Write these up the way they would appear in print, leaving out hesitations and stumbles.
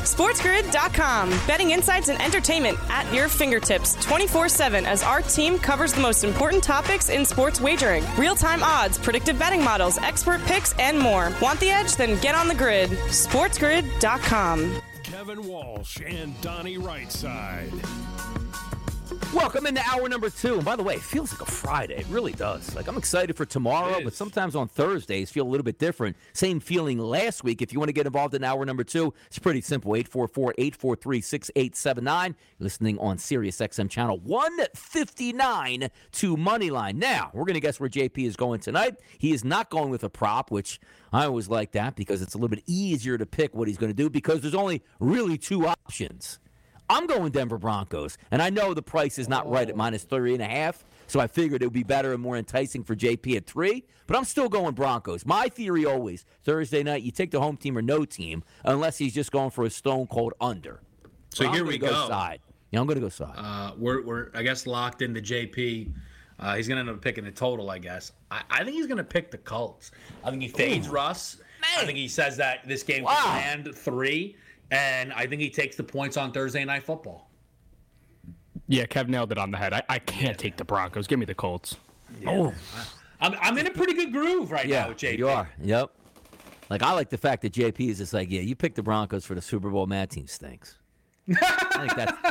SportsGrid.com. Betting insights and entertainment at your fingertips 24/7 as our team covers the most important topics in sports wagering. Real-time odds, predictive betting models, expert picks, and more. Want the edge? Then get on the grid. SportsGrid.com. Kevin Walsh and Donnie Rightside. Welcome into hour number 2. And by the way, it feels like a Friday. It really does. Like, I'm excited for tomorrow, but sometimes on Thursdays feel a little bit different. Same feeling last week. If you want to get involved in hour number 2, it's pretty simple. 844-843-6879. Listening on Sirius XM channel 159 to Moneyline. Now, we're going to guess where JP is going tonight. He is not going with a prop, which I always like that because it's a little bit easier to pick what he's going to do because there's only really 2 options. I'm going Denver Broncos, and I know the price is not right at -3.5, so I figured it would be better and more enticing for JP at 3, but I'm still going Broncos. My theory always, Thursday night, you take the home team or no team, unless he's just going for a stone-cold under. So here we go. Side. Yeah, I'm going to go side. We're I guess, locked into JP. He's going to end up picking the total, I guess. I think he's going to pick the Colts. I think he fades Russ. Man. I think he says that this game can land 3. And I think he takes the points on Thursday Night Football. Yeah, Kev nailed it on the head. I can't take the Broncos. Give me the Colts. Yeah. Oh, I'm in a pretty good groove right now with JP. You are. Yep. Like, I like the fact that JP is just like, yeah, you picked the Broncos for the Super Bowl. Mad team stinks. I think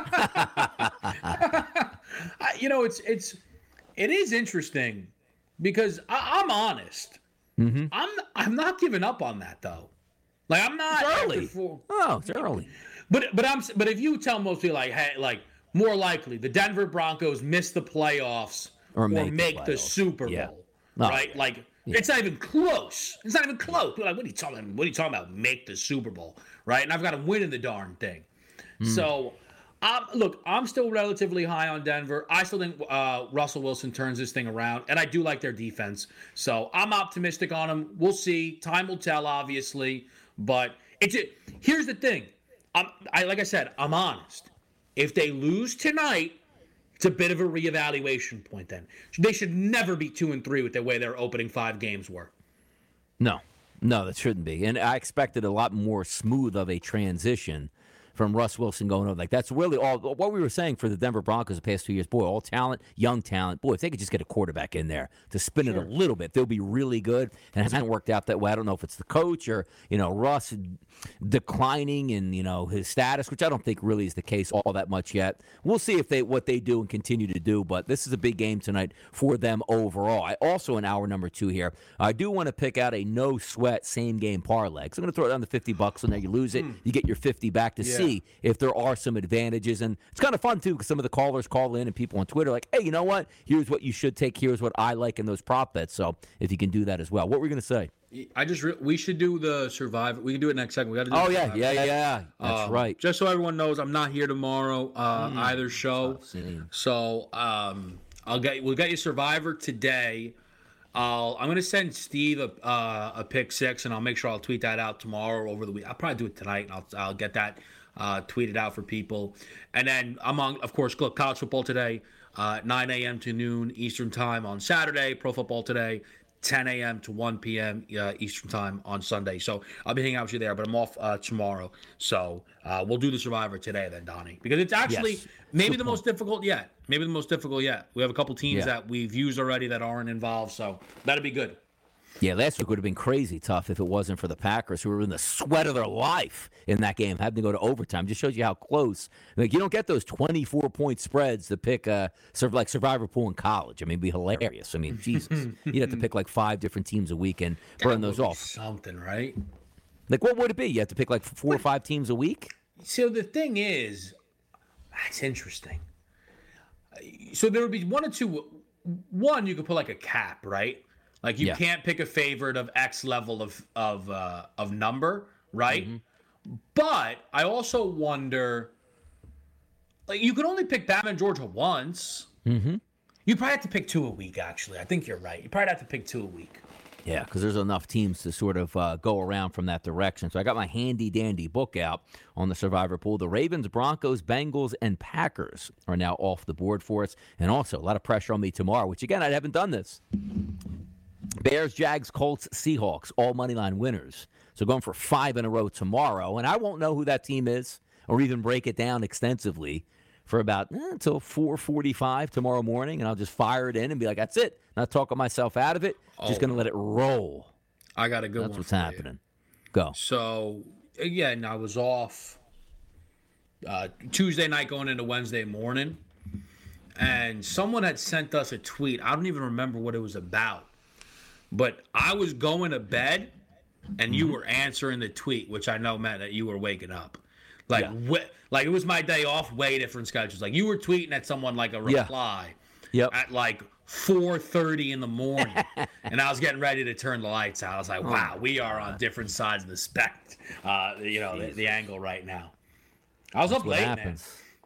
that's. It is interesting because I'm honest. Mm-hmm. I'm not giving up on that though. Like, I'm not early. It's early. But if you tell most people, like, hey, like, more likely the Denver Broncos miss the playoffs or make the Super Bowl, right? Like, it's not even close. It's not even close. People are like, what are you talking about? Make the Super Bowl, right? And I've got to win in the darn thing. So, look, I'm still relatively high on Denver. I still think Russell Wilson turns this thing around, and I do like their defense. So I'm optimistic on them. We'll see. Time will tell, obviously. But here's the thing. Like I said, I'm honest. If they lose tonight, it's a bit of a reevaluation point then. They should never be 2-3 with the way their opening 5 games were. No, that shouldn't be. And I expected a lot more smooth of a transition from Russ Wilson going over. Like, that's really all what we were saying for the Denver Broncos the past 2 years. Boy, all talent, young talent. Boy, if they could just get a quarterback in there to spin it a little bit, they'll be really good. And it hasn't worked out that way. I don't know if it's the coach or, Russ declining in, his status, which I don't think really is the case all that much yet. We'll see what they do and continue to do, but this is a big game tonight for them overall. I also, in hour number 2 here, I do want to pick out a no-sweat same-game parlay. So I'm going to throw it down to $50 on there. You lose it, you get your 50 back to see if there are some advantages. And it's kind of fun, too, because some of the callers call in and people on Twitter are like, hey, you know what? Here's what you should take. Here's what I like in those prop bets. So if you can do that as well. What were we going to say? We should do the Survivor. We can do it next segment. We got to do yeah. That's right. Just so everyone knows, I'm not here tomorrow either show. So we'll get you Survivor today. I'm going to send Steve a pick 6, and I'll make sure I'll tweet that out tomorrow over the week. I'll probably do it tonight, and I'll get that tweeted out for people. And then I'm on, of course, college football today, 9 a.m. to noon Eastern time on Saturday. Pro football today, 10 a.m. to 1 p.m. Eastern time on Sunday. So I'll be hanging out with you there, but I'm off tomorrow. So we'll do the Survivor today then, Donnie, because it's actually maybe the most difficult yet. We have a couple teams that we've used already that aren't involved, so that'll be good. Yeah, last week would have been crazy tough if it wasn't for the Packers, who were in the sweat of their life in that game, having to go to overtime. Just shows you how close. Like, you don't get those 24-point spreads to pick like Survivor Pool in college. I mean, it'd be hilarious. I mean, Jesus. You'd have to pick like 5 different teams a week and burn those off. Something, right? Like, what would it be? You have to pick like 4 or 5 teams a week? So the thing is, that's interesting. So there would be 1 or 2. One, you could put like a cap, right? Like, you can't pick a favorite of X level of number, right? Mm-hmm. But I also wonder, like, you can only pick Bama and Georgia once. Mm-hmm. You probably have to pick 2 a week, actually. I think you're right. You probably have to pick 2 a week. Yeah, because there's enough teams to sort of go around from that direction. So I got my handy-dandy book out on the Survivor Pool. The Ravens, Broncos, Bengals, and Packers are now off the board for us. And also a lot of pressure on me tomorrow, which, again, I haven't done this. Bears, Jags, Colts, Seahawks, all moneyline winners. So going for 5 in a row tomorrow. And I won't know who that team is or even break it down extensively for about until 4:45 tomorrow morning. And I'll just fire it in and be like, that's it. Not talking myself out of it. Just going to let it roll. I got a good one. That's what's happening. Go. So, again, I was off Tuesday night going into Wednesday morning. And someone had sent us a tweet. I don't even remember what it was about. But I was going to bed, and you were answering the tweet, which I know meant that you were waking up. Like, like it was my day off, way different schedules. Like, you were tweeting at someone like a reply at like 4:30 in the morning. And I was getting ready to turn the lights out. I was like, wow, we are on different sides of the spectrum, the angle right now. I was up late, man.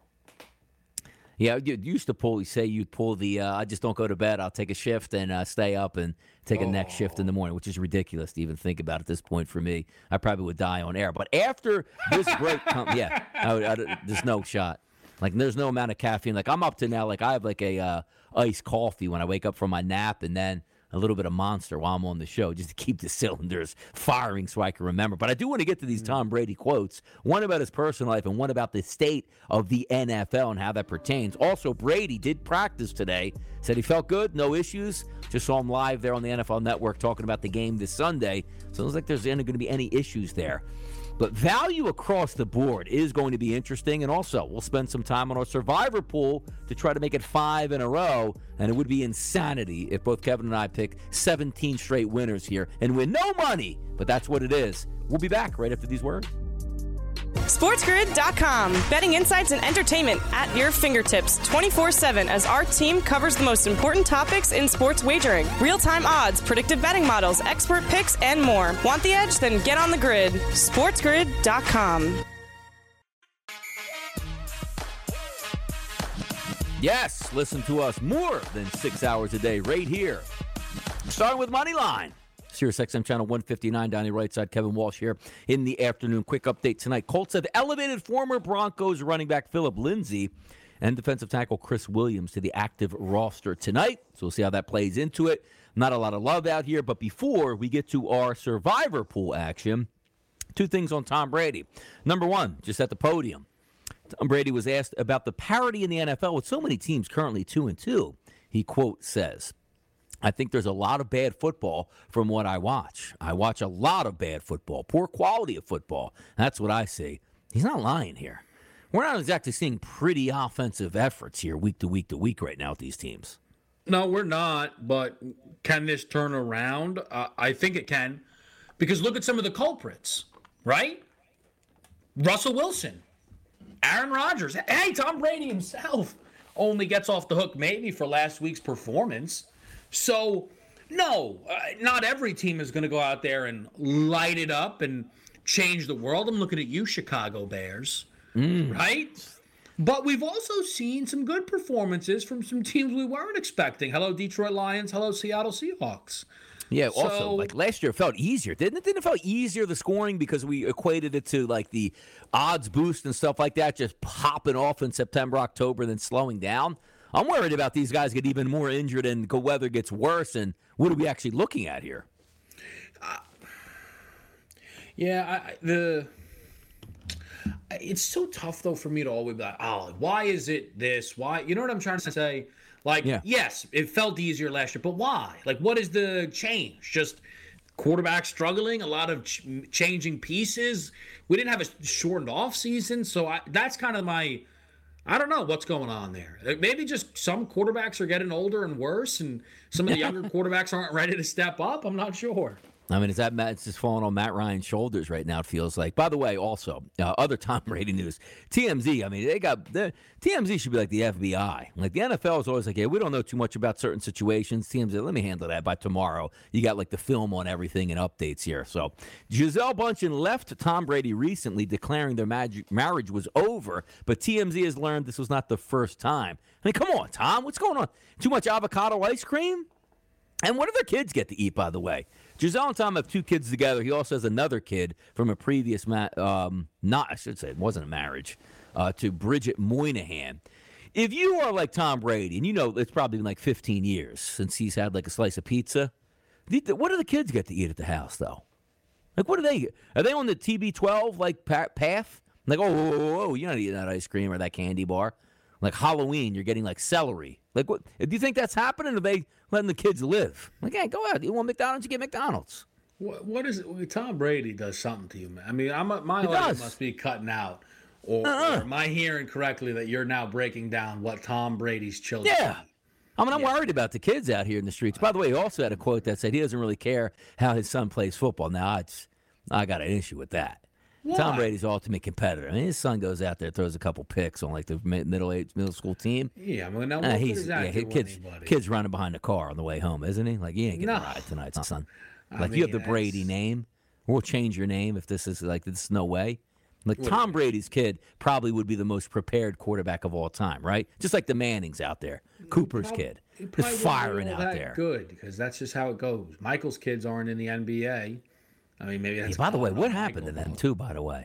Yeah, you used to you'd pull the, I just don't go to bed. I'll take a shift and stay up and take a next shift in the morning, which is ridiculous to even think about at this point for me. I probably would die on air. But after this break, there's no shot. Like, there's no amount of caffeine. Like, I'm up to now, like, I have like a iced coffee when I wake up from my nap, and then a little bit of Monster while I'm on the show just to keep the cylinders firing so I can remember. But I do want to get to these Tom Brady quotes, one about his personal life and one about the state of the NFL and how that pertains. Also, Brady did practice today, said he felt good, no issues. Just saw him live there on the NFL Network talking about the game this Sunday. So it looks like there's not going to be any issues there. But value across the board is going to be interesting. And also, we'll spend some time on our survivor pool to try to make it 5 in a row. And it would be insanity if both Kevin and I pick 17 straight winners here and win no money. But that's what it is. We'll be back right after these words. SportsGrid.com. Betting insights and entertainment at your fingertips 24/7 as our team covers the most important topics in sports wagering. Real-time odds, predictive betting models, expert picks, and more. Want the edge? Then get on the grid. SportsGrid.com. Yes, listen to us more than 6 hours a day right here. Starting with Moneyline. SiriusXM Channel 159, Donnie Rightside, Kevin Walsh here in the afternoon. Quick update tonight. Colts have elevated former Broncos running back Phillip Lindsay and defensive tackle Chris Williams to the active roster tonight. So we'll see how that plays into it. Not a lot of love out here, but before we get to our survivor pool action, 2 things on Tom Brady. Number 1, just at the podium, Tom Brady was asked about the parity in the NFL with so many teams currently 2-2. He, quote, says, I think there's a lot of bad football from what I watch. I watch a lot of bad football, poor quality of football. That's what I see. He's not lying here. We're not exactly seeing pretty offensive efforts here week to week to week right now with these teams. No, we're not, but can this turn around? I think it can, because look at some of the culprits, right? Russell Wilson, Aaron Rodgers. Hey, Tom Brady himself only gets off the hook maybe for last week's performance. So, no, not every team is going to go out there and light it up and change the world. I'm looking at you, Chicago Bears, right? But we've also seen some good performances from some teams we weren't expecting. Hello, Detroit Lions. Hello, Seattle Seahawks. Yeah, also, like last year, it felt easier. Didn't it feel easier, the scoring, because we equated it to like the odds boost and stuff like that, just popping off in September, October, then slowing down? I'm worried about these guys get even more injured and the weather gets worse. And what are we actually looking at here? It's so tough, though, for me to always be like, oh, why is it this? Why? You know what I'm trying to say? Like, yes, it felt easier last year, but why? Like, what is the change? Just quarterback struggling, a lot of changing pieces. We didn't have a shortened off season, so that's kind of my – I don't know what's going on there. Maybe just some quarterbacks are getting older and worse, and some of the younger quarterbacks aren't ready to step up. I'm not sure. I mean, it's just falling on Matt Ryan's shoulders right now, it feels like. By the way, also, other Tom Brady news. TMZ, I mean, TMZ should be like the FBI. Like, the NFL is always like, yeah, we don't know too much about certain situations. TMZ, let me handle that by tomorrow. You got, like, the film on everything and updates here. So, Gisele Bündchen left Tom Brady recently, declaring their marriage was over, but TMZ has learned this was not the first time. I mean, come on, Tom, what's going on? Too much avocado ice cream? And what do their kids get to eat, by the way? Gisele and Tom have 2 kids together. He also has another kid from a previous, it wasn't a marriage, to Bridget Moynihan. If you are like Tom Brady, and you know it's probably been like 15 years since he's had like a slice of pizza, what do the kids get to eat at the house, though? Like, what are they? Are they on the TB12 like path? Like, oh, whoa, you're not eating that ice cream or that candy bar. Like Halloween, you're getting like celery. Like, what? Do you think that's happening? Or are they letting the kids live? Like, hey, go out. You want McDonald's? You get McDonald's. What is it? Tom Brady does something to you, man. I mean, my audio must be cutting out. Or am I hearing correctly that you're now breaking down what Tom Brady's children eat? I mean, I'm worried about the kids out here in the streets. By the way, he also had a quote that said he doesn't really care how his son plays football. Now, I got an issue with that. Why? Tom Brady's ultimate competitor. I mean, his son goes out there, throws a couple picks on like the middle school team. Yeah, I mean, now what does that do kid's running behind the car on the way home, isn't he? Like, you ain't getting a ride tonight, son. Like, you have the Brady name. We'll change your name if this is no way. Like, Tom Brady's kid probably would be the most prepared quarterback of all time, right? Just like the Mannings out there. Cooper's kid. Just firing out there. Good, because that's just how it goes. Michael's kids aren't in the NBA. I mean, maybe that's. By the way, what happened to them too? By the way,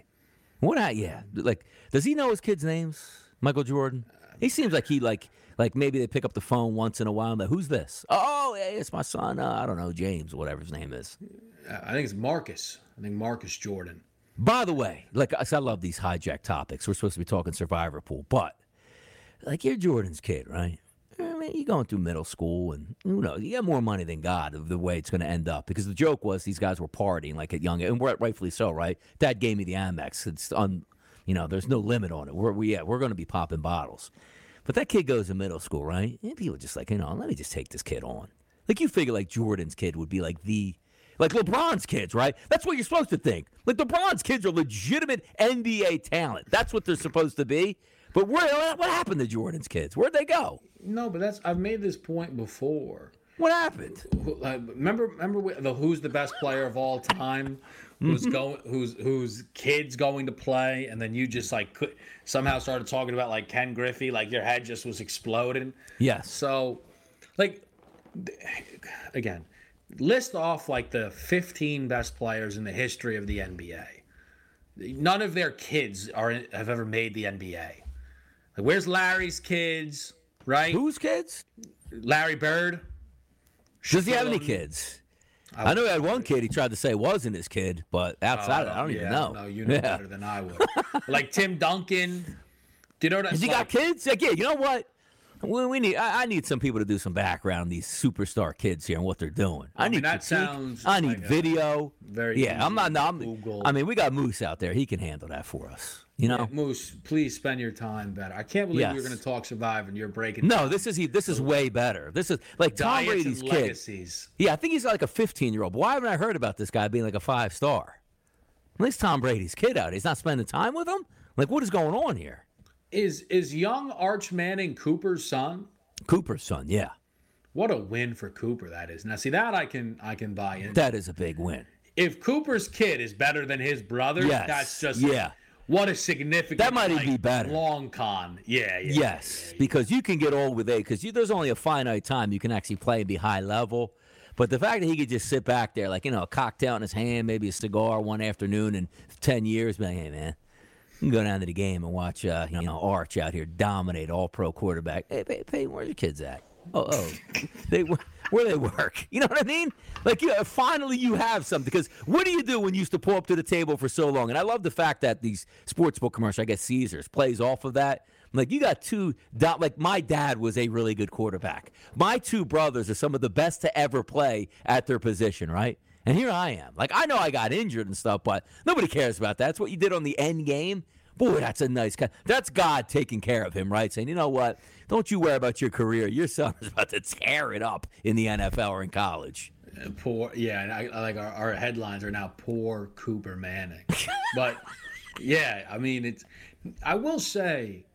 like, does he know his kids' names? Michael Jordan. He seems like he like maybe they pick up the phone once in a while. But who's this? Oh, hey, it's my son. I don't know, James, whatever his name is. I think it's Marcus. I think Marcus Jordan. By the way, like I love these hijacked topics. We're supposed to be talking survivor pool, but like you're Jordan's kid, right? I mean, you're going through middle school, and who knows? You got more money than God of the way it's going to end up. Because the joke was these guys were partying like at young, and rightfully so, right? Dad gave me the Amex. It's there's no limit on it. We're going to be popping bottles. But that kid goes to middle school, right? And people are just like, let me just take this kid on. Like you figure like Jordan's kid would be like LeBron's kids, right? That's what you're supposed to think. Like LeBron's kids are legitimate NBA talent. That's what they're supposed to be. But what happened to Jordan's kids? Where'd they go? No, but I've made this point before. What happened? Remember who's the best player of all time? Whose kid's going to play, and then you just somehow started talking about like Ken Griffey, like your head just was exploding. Yes. So, again, list off like the 15 best players in the history of the NBA. None of their kids have ever made the NBA. Like, where's Larry's kids? Right? Whose kids? Larry Bird. Does he have any kids? I know he had one kid he tried to say wasn't his kid, but outside of that, I don't even know. No, you know better than I would. Like Tim Duncan. Do you know what Has he got kids? Like, yeah, you know what? I need some people to do some background on these superstar kids here and what they're doing. I need video. Google. I mean, we got Moose out there. He can handle that for us. You know, Moose, please spend your time better. I can't believe you're going to talk Survivor and you're breaking. No, this is way better. This is like Tom Brady's kid. Yeah, I think he's like a 15-year-old. But why haven't I heard about this guy being like a 5-star? At least Tom Brady's kid out. He's not spending time with him. Like, what is going on here? Is young Arch Manning Cooper's son? Cooper's son, yeah. What a win for Cooper that is. Now, see, that I can buy into. That is a big win. If Cooper's kid is better than his brother, that's just what a significant. That might even be better. Long con, because you can get old with age because there's only a finite time you can actually play and be high level. But the fact that he could just sit back there, like a cocktail in his hand, maybe a cigar one afternoon in 10 years, be like, hey man. You can go down to the game and watch, Arch out here dominate all-pro quarterback. Hey, Peyton, where's your kids at? Where they work. You know what I mean? Like, finally you have something. Because what do you do when you used to pull up to the table for so long? And I love the fact that these sportsbook commercials, I guess Caesars, plays off of that. Like, you got like, my dad was a really good quarterback. My two brothers are some of the best to ever play at their position, right? And here I am. Like, I know I got injured and stuff, but nobody cares about that. That's what you did on the end game. Boy, that's a nice guy. That's God taking care of him, right? Saying, you know what? Don't you worry about your career. Your son is about to tear it up in the NFL or in college. And I like our headlines are now poor Cooper Manning. But, yeah, I mean, I will say,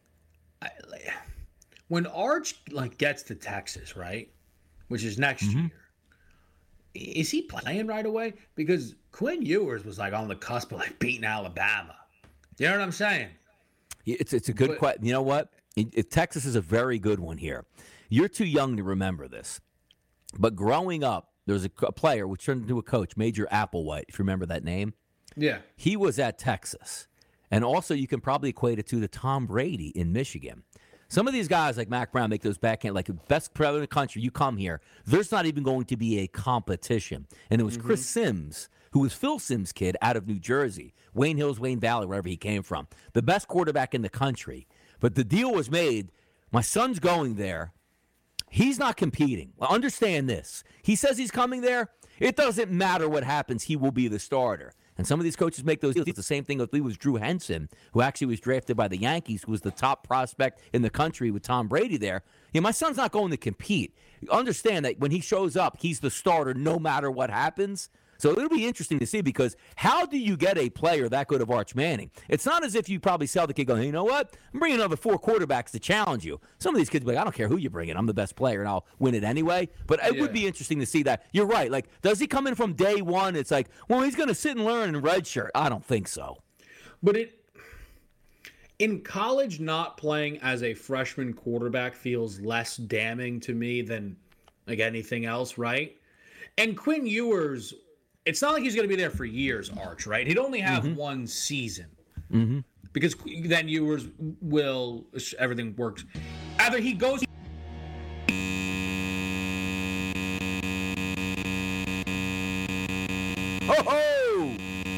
when Arch, gets to Texas, right, which is next year, is he playing right away? Because Quinn Ewers was on the cusp of beating Alabama. You know what I'm saying? It's a good question. You know what? Texas is a very good one here. You're too young to remember this. But growing up, there was a player which turned into a coach, Major Applewhite, if you remember that name. Yeah. He was at Texas. And also you can probably equate it to the Tom Brady in Michigan. Some of these guys like Mac Brown make those backhand, like the best player in the country. You come here, there's not even going to be a competition. And it was Chris Sims who was Phil Simms' kid out of New Jersey, Wayne Hills, Wayne Valley, wherever he came from. The best quarterback in the country. But the deal was made. My son's going there. He's not competing. Well, understand this. He says he's coming there. It doesn't matter what happens. He will be the starter. And some of these coaches make those deals. It's the same thing with Drew Henson, who actually was drafted by the Yankees, who was the top prospect in the country with Tom Brady there. My son's not going to compete. Understand that when he shows up, he's the starter no matter what happens. So it'll be interesting to see, because how do you get a player that good of Arch Manning? It's not as if you probably sell the kid going, hey, you know what? I'm bringing another 4 quarterbacks to challenge you. Some of these kids will be like, I don't care who you bring in. I'm the best player, and I'll win it anyway. But it would be interesting to see that. You're right. Like, does he come in from day one? It's like, well, he's going to sit and learn in redshirt. I don't think so. But in college, not playing as a freshman quarterback feels less damning to me than like anything else, right? And Quinn Ewers, it's not like he's going to be there for years, Arch, right? He'd only have one season. Because then Ewers will, everything works. Either he goes... Oh-ho!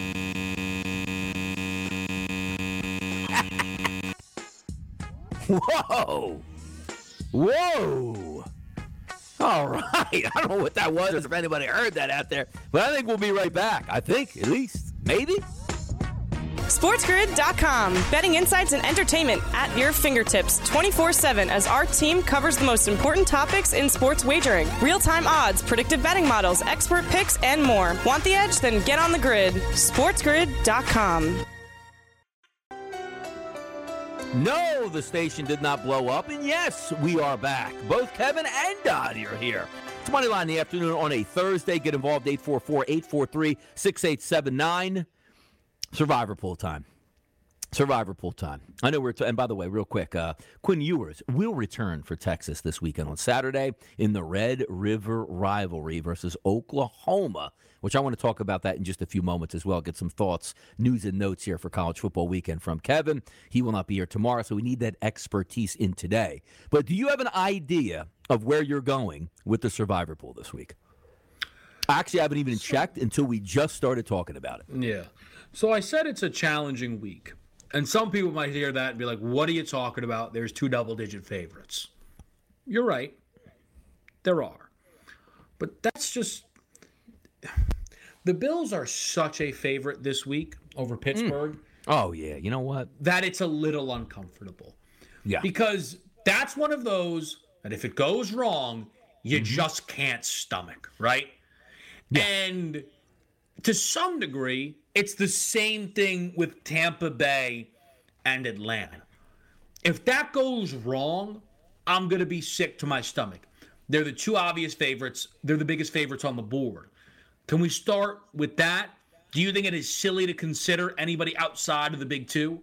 Whoa! Whoa! All right. I don't know what that was, if anybody heard that out there, but I think we'll be right back. I think, at least. Maybe. SportsGrid.com. Betting insights and entertainment at your fingertips 24/7 as our team covers the most important topics in sports wagering. Real-time odds, predictive betting models, expert picks, and more. Want the edge? Then get on the grid. SportsGrid.com. No, the station did not blow up. And yes, we are back. Both Kevin and Dottie are here. It's Moneyline in the afternoon on a Thursday. Get involved, 844-843-6879. Survivor pool time. Survivor pool time. I know and by the way, real quick, Quinn Ewers will return for Texas this weekend on Saturday in the Red River rivalry versus Oklahoma, which I want to talk about that in just a few moments as well. Get some thoughts, news, and notes here for college football weekend from Kevin. He will not be here tomorrow, so we need that expertise in today. But do you have an idea of where you're going with the Survivor pool this week? Actually, I haven't even checked until we just started talking about it. Yeah. So I said it's a challenging week. And some people might hear that and be like, what are you talking about? There's 2 double-digit favorites. You're right. There are. But that's just... The Bills are such a favorite this week over Pittsburgh. Oh, yeah. You know what? That it's a little uncomfortable. Yeah. Because that's one of those that if it goes wrong, you just can't stomach, right? Yeah. And to some degree, it's the same thing with Tampa Bay and Atlanta. If that goes wrong, I'm going to be sick to my stomach. They're the 2 obvious favorites. They're the biggest favorites on the board. Can we start with that? Do you think it is silly to consider anybody outside of the big 2?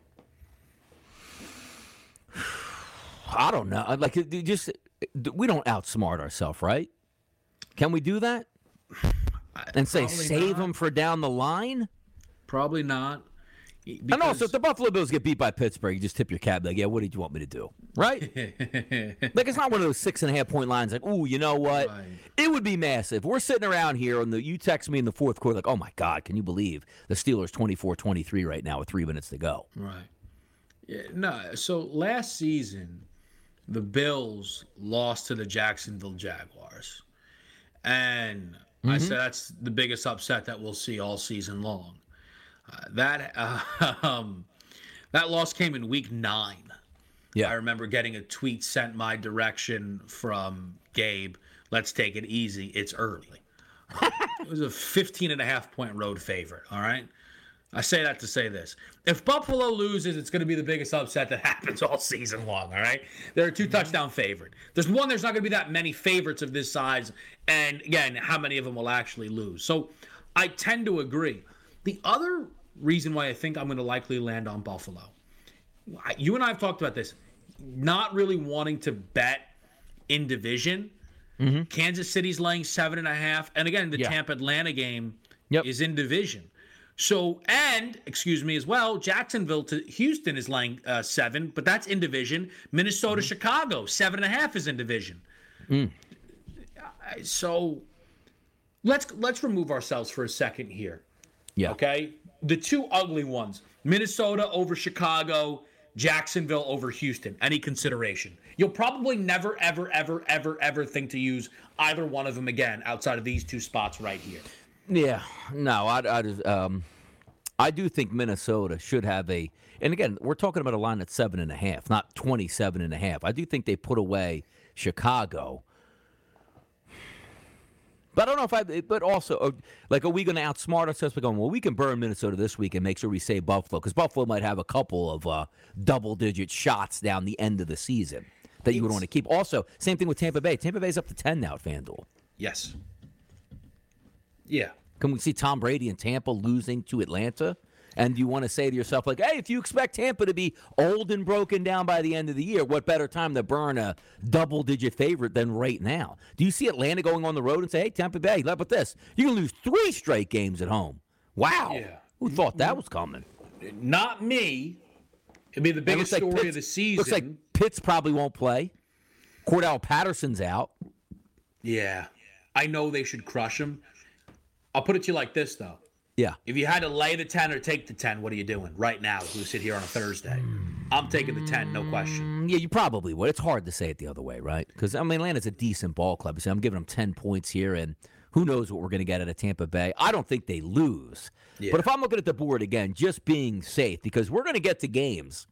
I don't know. Like, we don't outsmart ourselves, right? Can we do that? And say, save them for down the line? Probably not. And also, if the Buffalo Bills get beat by Pittsburgh, you just tip your cap like, yeah, what did you want me to do? Right? Like, it's not one of those 6.5-point lines like, ooh, you know what? Right. It would be massive. We're sitting around here, and you text me in the fourth quarter like, oh, my God, can you believe the Steelers 24-23 right now with 3 minutes to go? Right. Yeah, no, so last season, the Bills lost to the Jacksonville Jaguars. And I said that's the biggest upset that we'll see all season long. That loss came in week 9. Yeah, I remember getting a tweet sent my direction from Gabe. Let's take it easy. It's early. It was a 15.5-point road favorite. All right. I say that to say this. If Buffalo loses, it's going to be the biggest upset that happens all season long, all right? They're a 2-touchdown favorite. There's not going to be that many favorites of this size, and again, how many of them will actually lose? So I tend to agree. The other reason why I think I'm going to likely land on Buffalo, you and I have talked about this, not really wanting to bet in division. Kansas City's laying 7.5, and again, the Tampa-Atlanta game is in division. So, and, excuse me as well, Jacksonville to Houston is laying 7, but that's in division. Minnesota, Chicago, 7.5 is in division. So, let's remove ourselves for a second here. Yeah. Okay? The two ugly ones, Minnesota over Chicago, Jacksonville over Houston. Any consideration? You'll probably never, ever, ever, ever, ever think to use either one of them again outside of these two spots right here. Yeah. No, I do think Minnesota should have a, and again, we're talking about a line at 7.5, not 27.5. I do think they put away Chicago. But I don't know but also, like, are we going to outsmart ourselves by going, well, we can burn Minnesota this week and make sure we save Buffalo? Because Buffalo might have a couple of double-digit shots down the end of the season that you would want to keep. Also, same thing with Tampa Bay. Tampa Bay's up to 10 now at FanDuel. Yes. Yeah. Can we see Tom Brady and Tampa losing to Atlanta? And you want to say to yourself, like, hey, if you expect Tampa to be old and broken down by the end of the year, what better time to burn a double-digit favorite than right now? Do you see Atlanta going on the road and say, hey, Tampa Bay, how about this? You're going to lose 3 straight games at home. Wow. Yeah. Who thought that was coming? Not me. It'd be the biggest story of the season. Looks like Pitts probably won't play. Cordell Patterson's out. Yeah. I know they should crush him. I'll put it to you like this, though. Yeah. If you had to lay the 10 or take the 10, what are you doing right now as we sit here on a Thursday? I'm taking the 10, no question. Yeah, you probably would. It's hard to say it the other way, right? Because, I mean, Atlanta's a decent ball club. So I'm giving them 10 points here, and who knows what we're going to get out of Tampa Bay. I don't think they lose. Yeah. But if I'm looking at the board again, just being safe, because we're going to get to games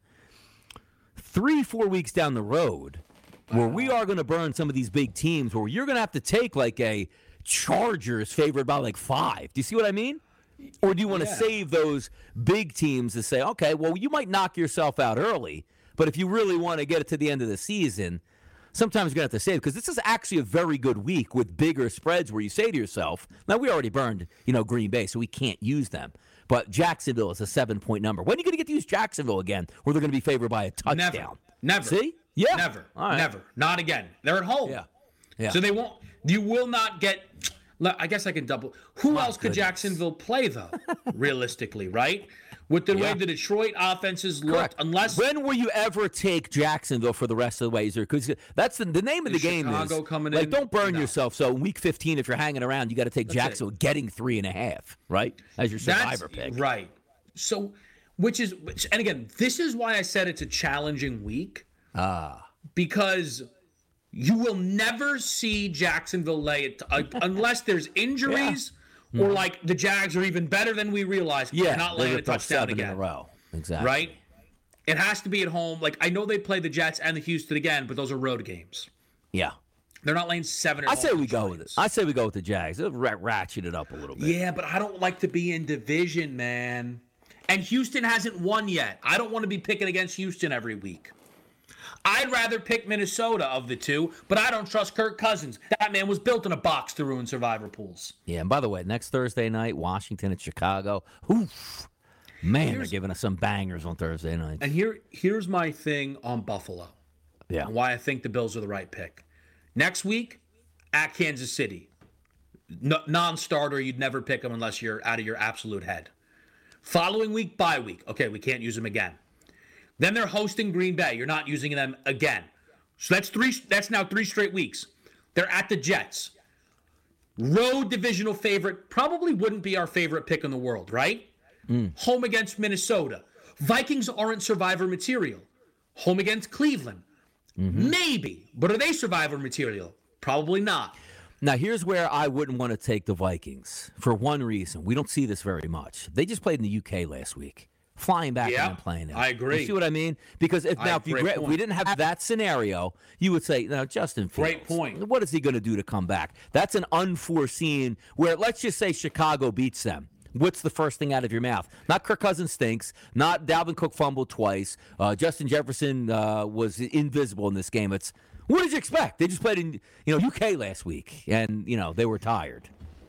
3-4 weeks down the road where we are going to burn some of these big teams where you're going to have to take like a Chargers favored by like 5. Do you see what I mean? Or do you want to save those big teams to say, okay, well, you might knock yourself out early, but if you really want to get it to the end of the season, sometimes you're going to have to save, because this is actually a very good week with bigger spreads where you say to yourself, now we already burned, Green Bay, so we can't use them. But Jacksonville is a 7-point number. When are you going to get to use Jacksonville again where they're going to be favored by a touchdown? Never. See? Yeah. Never. Right. Never. Not again. They're at home. Yeah. So they won't. You will not get. I guess I can double. Who else could Jacksonville play, though, realistically, right? With the way the Detroit offenses looked, unless... When will you ever take Jacksonville for the rest of the way? Because that's the name of the game Chicago is, coming like, in? Don't burn yourself. So in Week 15, if you're hanging around, you got to take Jacksonville getting 3.5, right? As your survivor pick. Right. So, and again, this is why I said it's a challenging week. Because... you will never see Jacksonville lay it unless there's injuries or like the Jags are even better than we realize. Yeah, not laying a touchdown again. In a row. Exactly. Right? It has to be at home. Like, I know they play the Jets and the Houston again, but those are road games. Yeah. They're not laying 7 or I say we go with it. I say we go with the Jags. It'll ratchet it up a little bit. Yeah, but I don't like to be in division, man. And Houston hasn't won yet. I don't want to be picking against Houston every week. I'd rather pick Minnesota of the two, but I don't trust Kirk Cousins. That man was built in a box to ruin survivor pools. Yeah, and by the way, next Thursday night, Washington at Chicago. Oof. Man, they're giving us some bangers on Thursday night. And here's my thing on Buffalo. Yeah. And why I think the Bills are the right pick. Next week, at Kansas City. Non-starter, you'd never pick them unless you're out of your absolute head. Following week, bye week. Okay, we can't use them again. Then they're hosting Green Bay. You're not using them again. So that's now 3 straight weeks. They're at the Jets. Road divisional favorite. Probably wouldn't be our favorite pick in the world, right? Home against Minnesota. Vikings aren't survivor material. Home against Cleveland. Maybe. But are they survivor material? Probably not. Now, here's where I wouldn't want to take the Vikings. For one reason. We don't see this very much. They just played in the UK last week. Flying back and playing them. I agree. You see what I mean? Because if we didn't have that scenario, you would say, no, Justin Fields. Great point. What is he going to do to come back? That's an unforeseen, where let's just say Chicago beats them. What's the first thing out of your mouth? Not Kirk Cousins stinks. Not Dalvin Cook fumbled twice. Justin Jefferson was invisible in this game. It's, what did you expect? They just played in UK last week, and they were tired.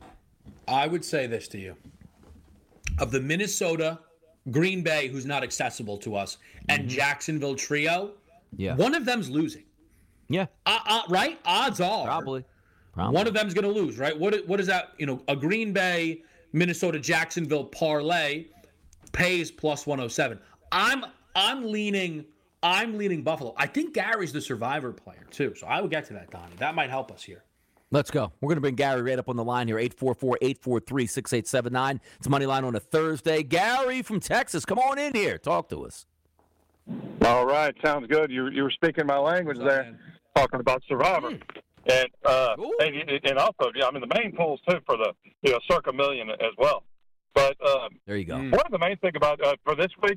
I would say this to you. Of the Minnesota, Green Bay, who's not accessible to us, and Jacksonville trio, one of them's losing. Yeah. Right? Odds are. Probably. One of them's going to lose, right? What is that? A Green Bay, Minnesota, Jacksonville parlay pays plus 107. I'm leaning Buffalo. I think Gary's the survivor player, too. So I would get to that, Donnie. That might help us here. Let's go. We're going to bring Gary right up on the line here, 844-843-6879. It's Moneyline on a Thursday. Gary from Texas, come on in here. Talk to us. All right. Sounds good. You were speaking my language there, talking about Survivor. And also, the main pools, too, for the circa million as well. But there you go. One of the main thing about for this week,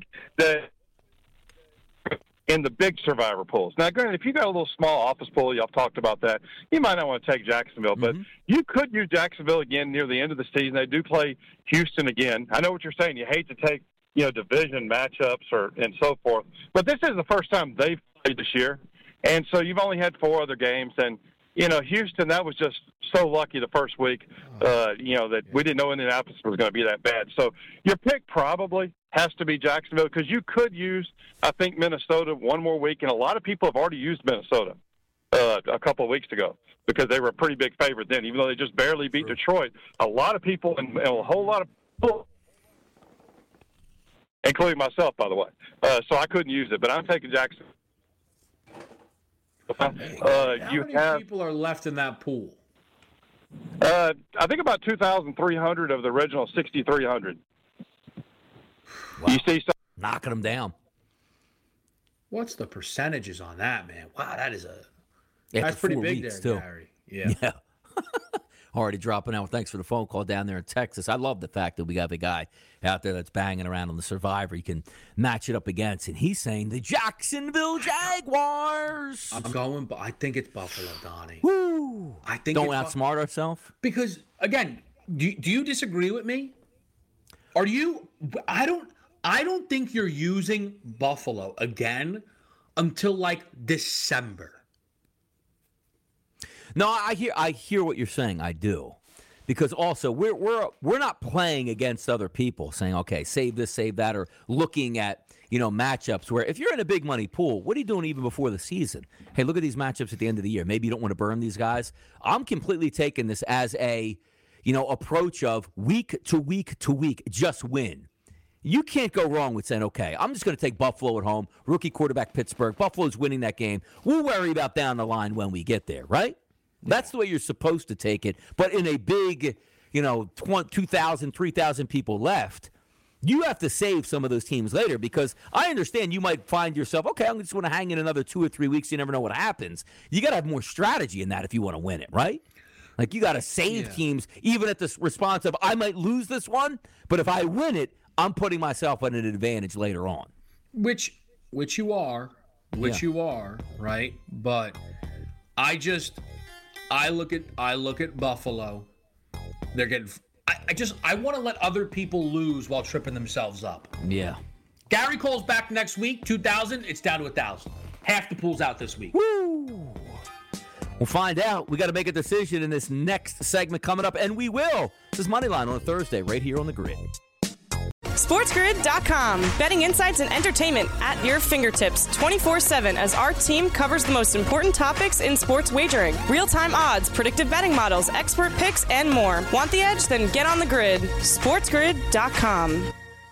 in the big Survivor pools. Now, granted, if you got a little small office pool, y'all talked about that, you might not want to take Jacksonville, but you could use Jacksonville again near the end of the season. They do play Houston again. I know what you're saying. You hate to take, division matchups and so forth, but this is the first time they've played this year, and so you've only had 4 other games, and Houston, that was just so lucky the first week, that we didn't know Indianapolis was going to be that bad. So your pick probably has to be Jacksonville because you could use, I think, Minnesota one more week, and a lot of people have already used Minnesota a couple of weeks ago because they were a pretty big favorite then, even though they just barely beat Detroit. A lot of people and a whole lot of people, including myself, by the way. So I couldn't use it, but I'm taking Jacksonville. How many people are left in that pool? I think about 2,300 of the original 6,300. Wow. You see, knocking them down. What's the percentages on that, man? Wow, that's pretty big there, too. Gary. Yeah. Already dropping out. Thanks for the phone call down there in Texas. I love the fact that we got the guy out there that's banging around on the Survivor. You can match it up against, and he's saying the Jacksonville Jaguars. I'm going, but I think it's Buffalo, Donnie. Woo! Don't outsmart ourselves. Because again, do you disagree with me? Are you? I don't think you're using Buffalo again until like December. No, I hear what you're saying. I do, because also we're not playing against other people, saying okay, save this, save that, or looking at matchups. Where if you're in a big money pool, what are you doing even before the season? Hey, look at these matchups at the end of the year. Maybe you don't want to burn these guys. I'm completely taking this as a approach of week to week to week, just win. You can't go wrong with saying, okay, I'm just going to take Buffalo at home, rookie quarterback Pittsburgh. Buffalo's winning that game. We'll worry about down the line when we get there, right? That's the way you're supposed to take it. But in a big, 2,000, 3,000 people left, you have to save some of those teams later because I understand you might find yourself, okay, I'm just going to hang in another 2 or 3 weeks. You never know what happens. You got to have more strategy in that if you want to win it, right? Like you got to save teams even at the response of I might lose this one, but if I win it, I'm putting myself at an advantage later on. Which you are, right? But I look at Buffalo. They're getting. I want to let other people lose while tripping themselves up. Yeah. Gary Cole's back next week. 2,000. It's down to 1,000. Half the pool's out this week. Woo! We'll find out. We got to make a decision in this next segment coming up, and we will. This is Moneyline on a Thursday, right here on the Grid. SportsGrid.com. Betting insights and entertainment at your fingertips 24/7 as our team covers the most important topics in sports wagering. Real-time odds, predictive betting models, expert picks, and more. Want the edge? Then get on the grid. SportsGrid.com.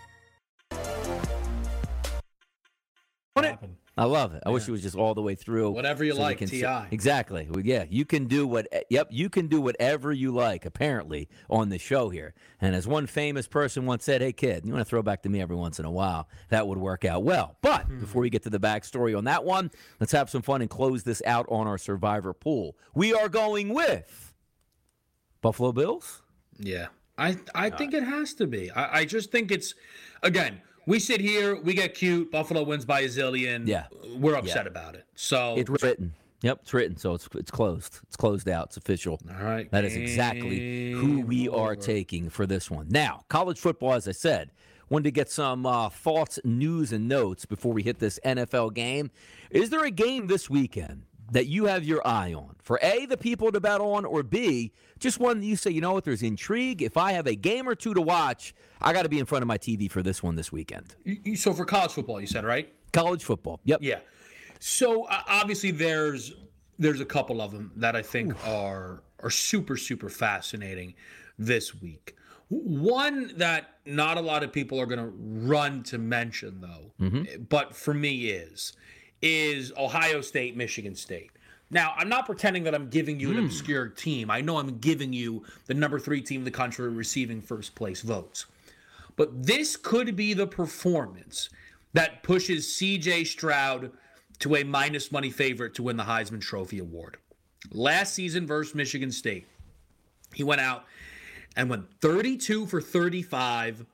I love it. I wish it was just all the way through. Whatever you like, T.I. Exactly. Well, yeah, you can do you can do whatever you like, apparently, on the show here. And as one famous person once said, hey, kid, you want to throw back to me every once in a while, that would work out well. But before we get to the backstory on that one, let's have some fun and close this out on our Survivor pool. We are going with Buffalo Bills? Yeah. I think it has to be. I just think it's, again, we sit here, we get cute. Buffalo wins by a zillion. Yeah, we're upset about it. So it's written. Yep, it's written. So it's closed. It's closed out. It's official. All right. That is exactly who we are taking for this one. Now, college football, as I said, wanted to get some thoughts, news, and notes before we hit this NFL game. Is there a game this weekend that you have your eye on for A, the people to bet on, or B, just one that you say, you know what, there's intrigue. If I have a game or two to watch, I got to be in front of my TV for this one this weekend. So for college football, you said, right? College football. Yep. Yeah. So obviously there's a couple of them that I think are super, super fascinating this week. One that not a lot of people are going to run to mention, though, but for me is Ohio State, Michigan State. Now, I'm not pretending that I'm giving you an obscure team. I know I'm giving you the number 3 team in the country receiving first place votes. But this could be the performance that pushes C.J. Stroud to a minus money favorite to win the Heisman Trophy Award. Last season versus Michigan State, he went out and went 32 for 35,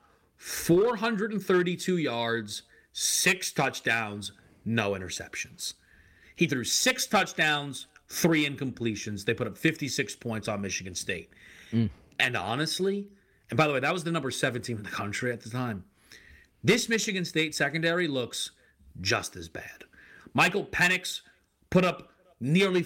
432 yards, 6 touchdowns, no interceptions. He threw 6 touchdowns, 3 incompletions. They put up 56 points on Michigan State. And honestly, and by the way, that was the number 7 team in the country at the time. This Michigan State secondary looks just as bad. Michael Penix put up nearly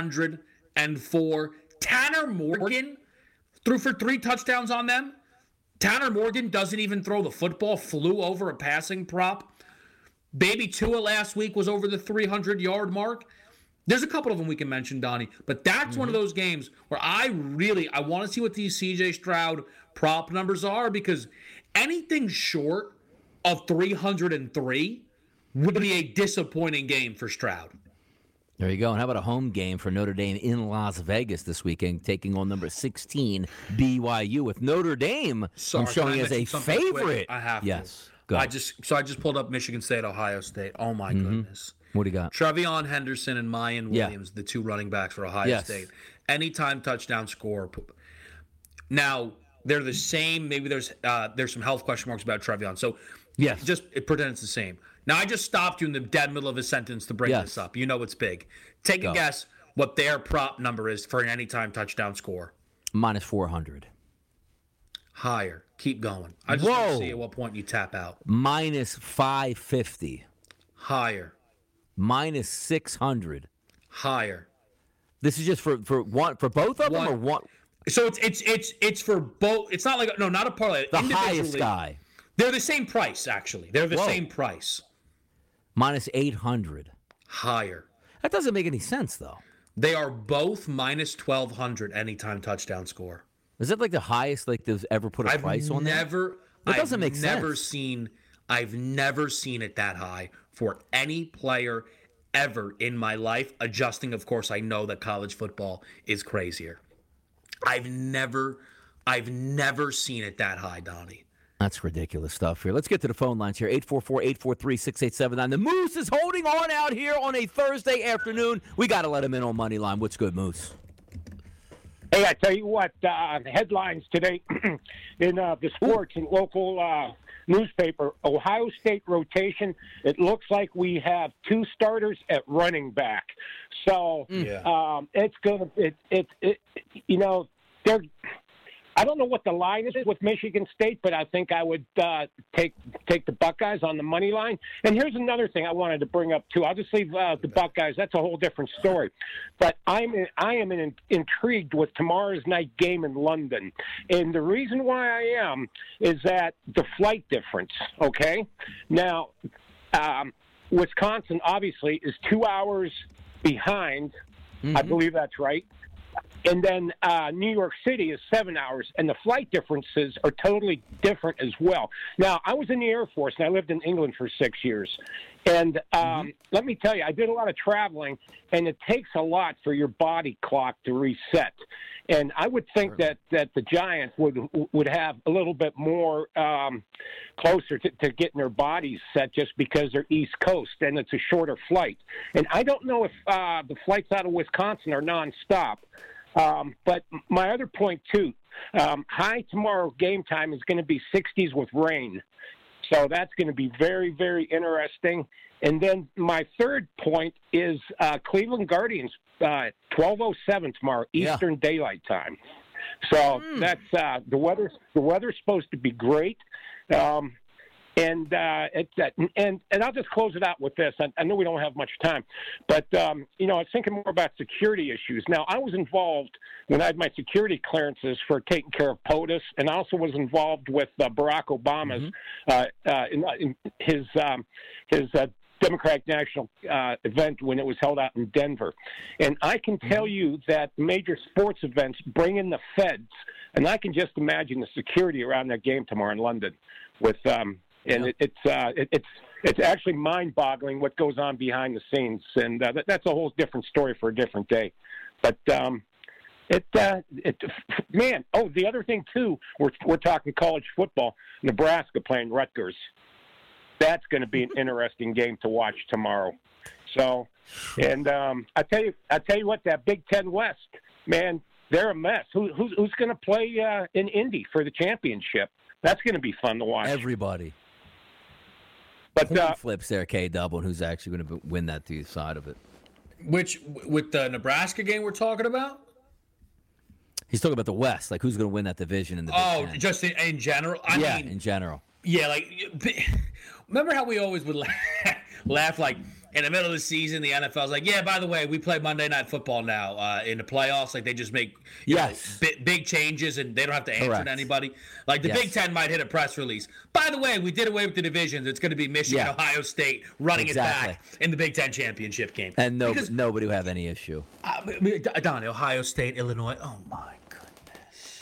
404. Tanner Morgan threw for 3 touchdowns on them. Tanner Morgan doesn't even throw the football, flew over a passing prop. Baby Tua last week was over the 300-yard mark. There's a couple of them we can mention, Donnie, but that's one of those games where I want to see what these C.J. Stroud prop numbers are, because anything short of 303 would be a disappointing game for Stroud. There you go. And how about a home game for Notre Dame in Las Vegas this weekend, taking on number 16 BYU, with Notre Dame I'm showing as a favorite. Quick? I have to. I just pulled up Michigan State, Ohio State. Oh my goodness. What do you got? Trevion Henderson and Mayan Williams, the 2 running backs for Ohio State. Anytime touchdown score. Now, they're the same. Maybe there's some health question marks about Trevion. So just pretend it's the same. Now, I just stopped you in the dead middle of a sentence to bring this up. You know it's big. Take a guess what their prop number is for an anytime touchdown score. Minus 400. Higher. Keep going. I just want to see at what point you tap out. Minus 550. Higher. Minus 600. Higher. This is just for both of them, or one? So it's for both. It's not like not a parlay. The highest guy. They're the same price, actually. They're the same price. Minus 800. Higher. That doesn't make any sense, though. They are both minus 1,200 anytime touchdown score. Is that like the highest they've ever put a price on that? That doesn't make sense. I've never seen it that high for any player ever in my life. Adjusting, of course, I know that college football is crazier. I've never seen it that high, Donnie. That's ridiculous stuff here. Let's get to the phone lines here. 844-843-6879. The Moose is holding on out here on a Thursday afternoon. We got to let him in on Moneyline. What's good, Moose? Hey, I tell you what, headlines today in the sports and local newspaper, Ohio State rotation, it looks like we have 2 starters at running back. So it's going to, they're – I don't know what the line is with Michigan State, but I think I would take the Buckeyes on the money line. And here's another thing I wanted to bring up too. I'll just leave the Buckeyes. That's a whole different story. But I am intrigued with tomorrow's night game in London, and the reason why I am is that the flight difference. Okay, now Wisconsin obviously is 2 hours behind. I believe that's right. And then New York City is 7 hours, and the flight differences are totally different as well. Now, I was in the Air Force, and I lived in England for 6 years. And let me tell you, I did a lot of traveling, and it takes a lot for your body clock to reset. And I would think that the Giants would have a little bit more closer to getting their bodies set just because they're East Coast, and it's a shorter flight. And I don't know if the flights out of Wisconsin are nonstop. But my other point, too, high tomorrow game time is going to be 60s with rain. So that's going to be very, very interesting. And then my third point is Cleveland Guardians, 12:07 tomorrow, Eastern Daylight Time. So that's the weather's supposed to be great. And I'll just close it out with this. I know we don't have much time, but I was thinking more about security issues. Now, I was involved when I had my security clearances for taking care of POTUS, and I also was involved with Barack Obama's in his Democratic National event when it was held out in Denver. And I can tell you that major sports events bring in the feds, and I can just imagine the security around that game tomorrow in London with And it's actually mind-boggling what goes on behind the scenes, and that's a whole different story for a different day. But man. Oh, the other thing too, we're talking college football. Nebraska playing Rutgers. That's going to be an interesting game to watch tomorrow. So, and I tell you what, that Big Ten West, man, they're a mess. Who's going to play in Indy for the championship? That's going to be fun to watch. Everybody. But flips there, K-Double, who's actually going to win that to the side of it. Which, with the Nebraska game we're talking about? He's talking about the West, like who's going to win that division in the Big Ten. Just in general? I mean, in general. Yeah, like, remember how we always would laugh, like, in the middle of the season, the NFL's like, yeah, by the way, we play Monday Night Football now in the playoffs. Like, they just make big changes, and they don't have to answer to anybody. Like, the Big Ten might hit a press release. By the way, we did away with the divisions. It's going to be Michigan, Ohio State running it back in the Big Ten championship game. And nobody will have any issue. Donnie, Ohio State, Illinois. Oh, my goodness.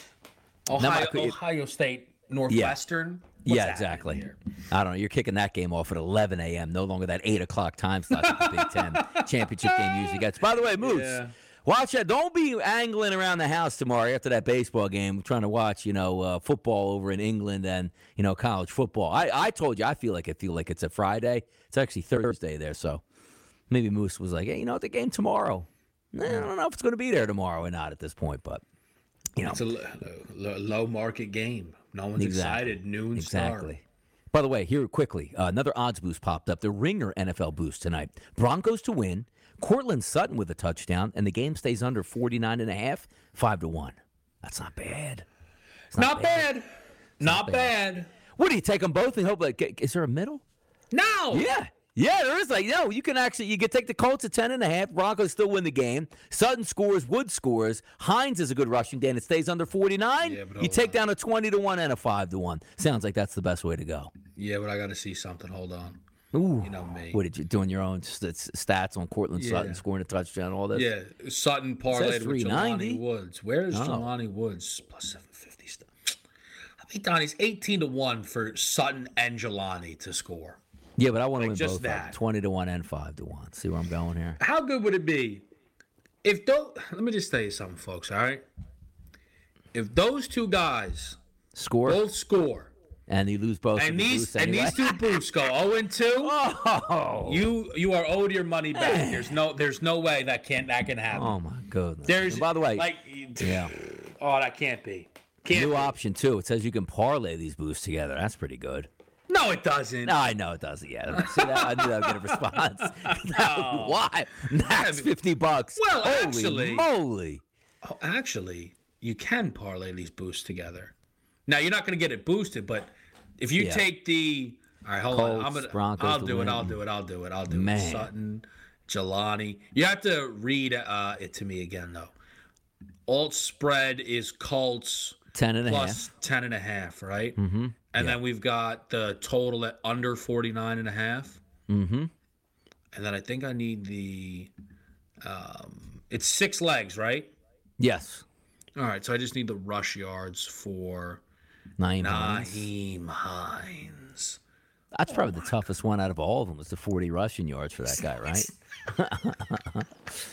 Ohio State, Northwestern. What's exactly. I don't know. You're kicking that game off at 11 a.m. No longer that 8 o'clock time slot that the Big Ten championship game usually gets. By the way, Moose, watch that. Don't be angling around the house tomorrow after that baseball game trying to watch, football over in England and, college football. I told you I feel like it's a Friday. It's actually Thursday there, so maybe Moose was like, hey, the game tomorrow. I don't know if it's going to be there tomorrow or not at this point, but, It's a low market game. No one's excited. Noon start. By the way, here quickly, another odds boost popped up. The Ringer NFL boost tonight. Broncos to win. Cortland Sutton with a touchdown, and the game stays under 49.5, 5-1. That's not bad. Not bad. Not bad. What do you take them both and hope? Like, is there a middle? No. Yeah, there is. You can take the Colts at 10.5. Broncos still win the game. Sutton scores. Woods scores. Hines is a good rushing day, and it stays under 49. Yeah, you take down a 20-1 and a 5-1. Sounds like that's the best way to go. Yeah, but I got to see something. Hold on. Ooh. You know me. What did you doing your own stats on Cortland Sutton scoring a touchdown? All this. Yeah, Sutton parlayed with Jelani Woods. Where is Jelani Woods plus 750 stuff? I think Donnie's 18-1 for Sutton and Jelani to score. Yeah, but I want to win just both. That. 20-1 and 5-1. See where I'm going here? How good would it be if those? Let me just tell you something, folks. All right, if those two guys both score, and you lose both, and these two boosts go 0-2, you are owed your money back. Hey. There's no way that can happen. Oh my goodness! And by the way, that can't be. Option too. It says you can parlay these boosts together. That's pretty good. No, it doesn't. No, I know it doesn't yet. See that? I knew I would get a response. No. Why? Max $50. Well, holy moly! Actually, you can parlay these boosts together. Now you're not going to get it boosted, but if you take the all right, hold Colts, on, I'll do it. I'll do it. Sutton, Jelani. You have to read it to me again though. Alt spread is Colts 10.5 plus 10.5, right? Mm-hmm. And then we've got the total at under 49.5. Mm-hmm. And then I think I need the it's 6 legs, right? Yes. All right, so I just need the rush yards for Nyheim Hines. That's probably the toughest one out of all of them, was the 40 rushing yards for that guy, right?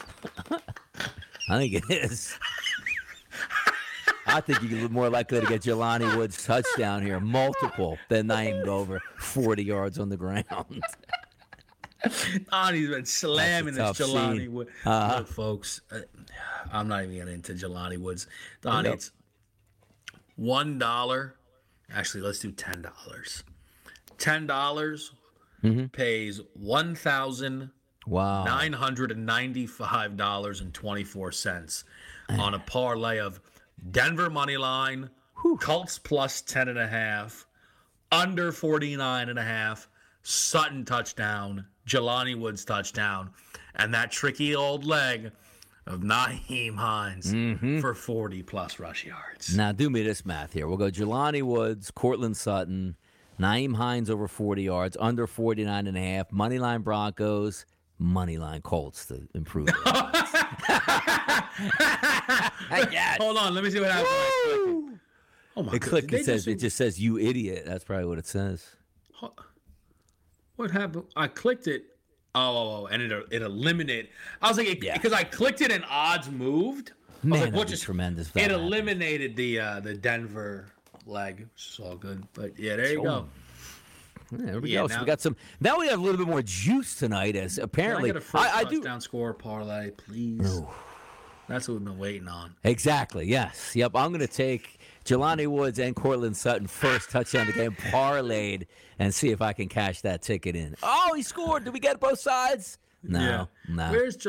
I think it is. I think you're more likely to get Jelani Woods' touchdown here, multiple, than Nyheim go over 40 yards on the ground. Donnie's been slamming this Jelani Woods. Look, folks, I'm not even getting into Jelani Woods. Donnie, it's $1. Actually, let's do $10. $10 pays $1,995.24 on a parlay of Denver money line, Colts plus 10.5, under 49.5, Sutton touchdown, Jelani Woods touchdown, and that tricky old leg of Nyheim Hines for 40-plus rush yards. Now, do me this math here. We'll go Jelani Woods, Cortland Sutton, Nyheim Hines over 40 yards, under 49.5, moneyline Broncos, moneyline Colts to improve it. Hold on, let me see what happens. Oh my God. It just says, you idiot. That's probably what it says. What happened? I clicked it. Oh, and it eliminated. I was like, because I clicked it and odds moved. I was like, what just tremendous? It eliminated the Denver leg, which is all good. But yeah, there you go. Yeah, there we go. So we got some. Now we have a little bit more juice tonight, as apparently Can I get a first touchdown score parlay, please. Ooh. That's what we've been waiting on. Exactly. Yes. Yep. I'm going to take Jelani Woods and Cortland Sutton first touchdown of the game parlayed and see if I can cash that ticket in. Oh, he scored. Did we get both sides? No. Where is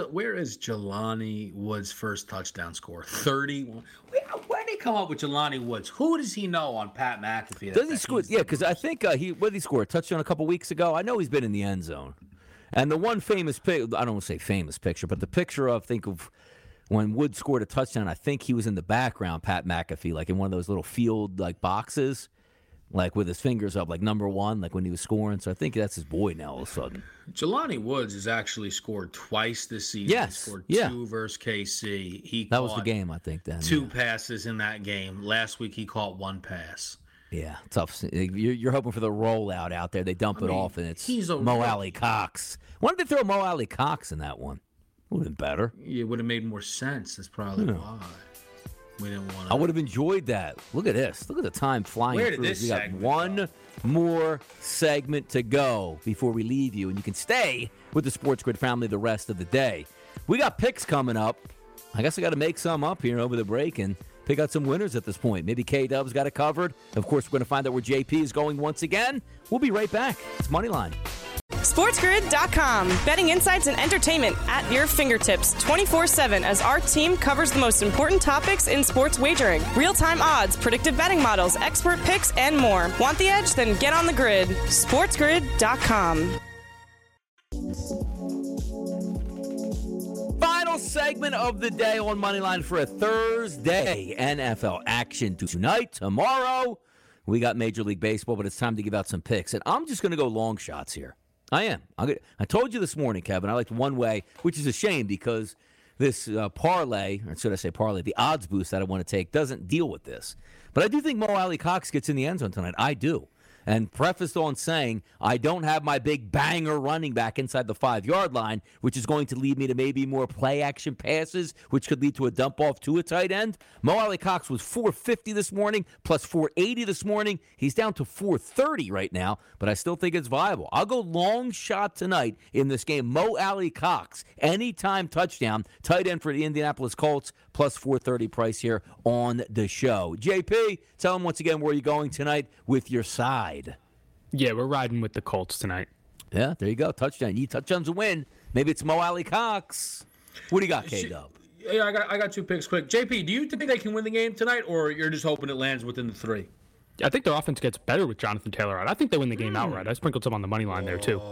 Jelani Woods' first touchdown score? 31. Where did he come up with Jelani Woods? Who does he know on Pat McAfee? Does he score? Yeah, because I think what did he score? A touchdown a couple weeks ago? I know he's been in the end zone. And the one famous I don't want to say famous picture, but the picture of when Woods scored a touchdown, I think he was in the background, Pat McAfee, like in one of those little field boxes, like with his fingers up, like number one, like when he was scoring. So I think that's his boy now all of a sudden. Jelani Woods has actually scored twice this season. Yes. He scored 2 versus KC. That was the game, I think, then. 2 passes in that game. Last week he caught 1 pass. Yeah, tough. You're hoping for the rollout out there. They dump it off, and it's Mo Alley Cox. Why did they throw Mo Alley Cox in that one? Would have been better. It would have made more sense. That's probably why we didn't want to. I would have enjoyed that. Look at this. Look at the time flying through. We got one more segment to go before we leave you, and you can stay with the Sports Grid family the rest of the day. We got picks coming up. I guess I got to make some up here over the break and pick out some winners at this point. Maybe K-Dub's got it covered. Of course, we're going to find out where JP is going once again. We'll be right back. It's Moneyline. SportsGrid.com. Betting insights and entertainment at your fingertips 24/7 as our team covers the most important topics in sports wagering. Real-time odds, predictive betting models, expert picks, and more. Want the edge? Then get on the grid. SportsGrid.com. Final segment of the day on Moneyline for a Thursday. NFL action tonight, tomorrow. We got Major League Baseball, but it's time to give out some picks. And I'm just going to go long shots here. I am. I told you this morning, Kevin, I liked one way, which is a shame because this parlay, or should I say parlay, the odds boost that I want to take doesn't deal with this. But I do think Mo Alley Cox gets in the end zone tonight. I do. And prefaced on saying I don't have my big banger running back inside the 5-yard line, which is going to lead me to maybe more play-action passes, which could lead to a dump-off to a tight end. Mo Alley Cox was 450 this morning, plus 480 this morning. He's down to 430 right now, but I still think it's viable. I'll go long shot tonight in this game. Mo Alley Cox, anytime touchdown, tight end for the Indianapolis Colts, plus 430 price here on the show. JP, tell them once again where you're going tonight with your side. Yeah, we're riding with the Colts tonight. Yeah, there you go. Touchdown. You need touchdowns to win. Maybe it's Mo Alley Cox. What do you got, K-Dub? Yeah, I got 2 picks quick. JP, do you think they can win the game tonight, or you're just hoping it lands within the 3? I think their offense gets better with Jonathan Taylor out. I think they win the game outright. I sprinkled some on the money line there, too.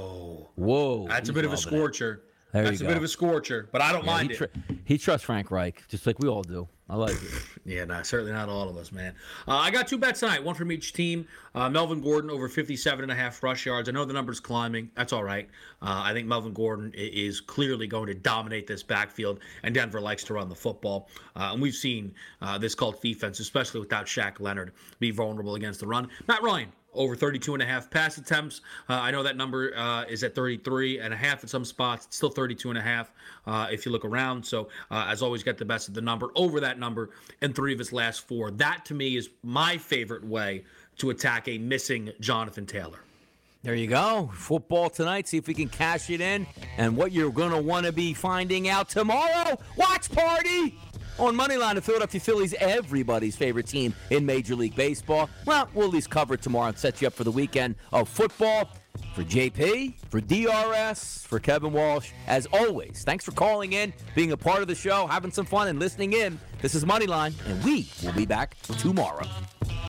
Whoa. That's a bit of a scorcher. That's a bit of a scorcher, but I don't mind it. He trusts Frank Reich, just like we all do. I like it. Yeah, certainly not all of us, man. I got 2 bets tonight, one from each team. Melvin Gordon over 57.5 rush yards. I know the number's climbing. That's all right. I think Melvin Gordon is clearly going to dominate this backfield, and Denver likes to run the football. And we've seen this Colts defense, especially without Shaq Leonard, be vulnerable against the run. Matt Ryan, over 32.5 pass attempts. I know that number is at 33.5 at some spots. It's still 32.5 if you look around. So, as always, get the best of the number over that number in 3 of his last 4. That, to me, is my favorite way to attack a missing Jonathan Taylor. There you go. Football tonight. See if we can cash it in. And what you're going to want to be finding out tomorrow, watch party on Moneyline, the Philadelphia Phillies, everybody's favorite team in Major League Baseball. Well, we'll at least cover it tomorrow and set you up for the weekend of football. For JP, for DRS, for Kevin Walsh, as always, thanks for calling in, being a part of the show, having some fun, and listening in. This is Moneyline, and we will be back tomorrow.